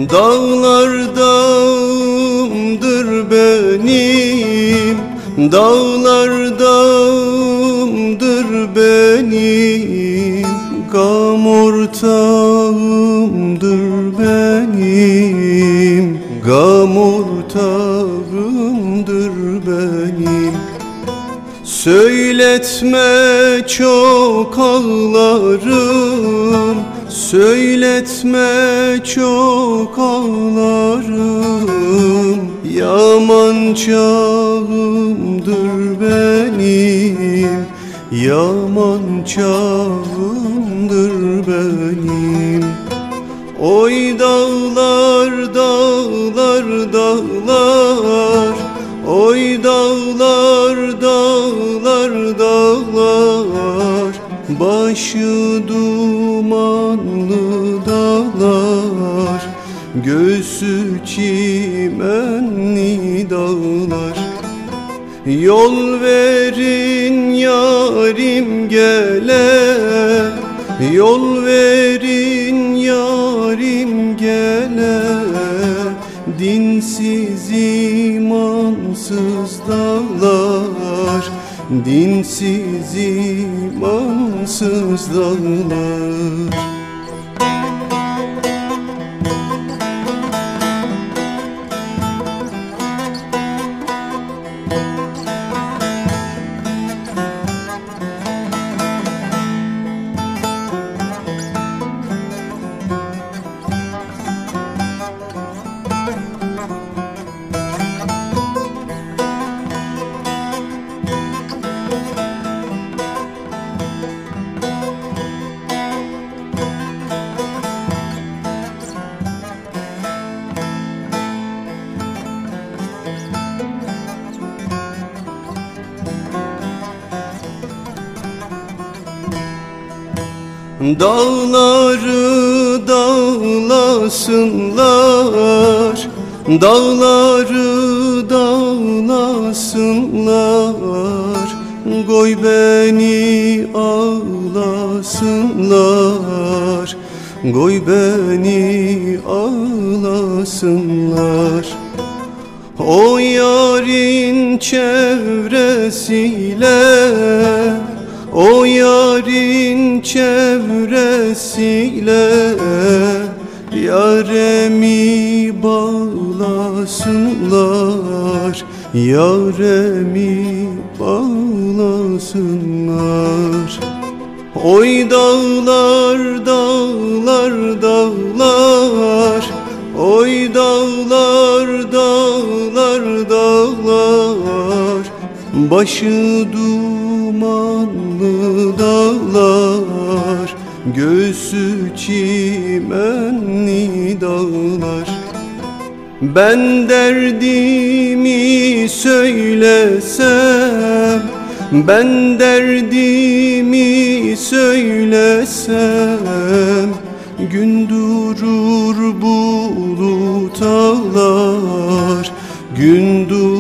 Dağlar dağımdır benim, dağlar dağımdır benim, gam ortağımdır benim, gam ortağımdır benim. Söyletme çok ağlarım, söyletme çok ağlarım, yaman çağımdır benim, yaman çağımdır benim. Oy dağlar dağlar dağlar, oy dağlar dağlar dağlar, başı dumanlı dağlar, göğsü çimenli dağlar. Yol verin yarim gele, yol verin yarim gele, dinsiz imansız dağlar, dinsiz imansız dağlar. Dağları dağlasınlar, dağları dağlasınlar, koy beni ağlasınlar, koy beni ağlasınlar. O yarın çevresiyle, o yarın çevresiyle, yaremi bağlasınlar, yaremi bağlasınlar. Oy dağlar dağlar dağlar, oy dağlar dağlar dağlar, başı dumanlı dağlar, göğsü çimenli dağlar. Ben derdimi söylesem, ben derdimi söylesem, gün durur bulut ağlar, gün durur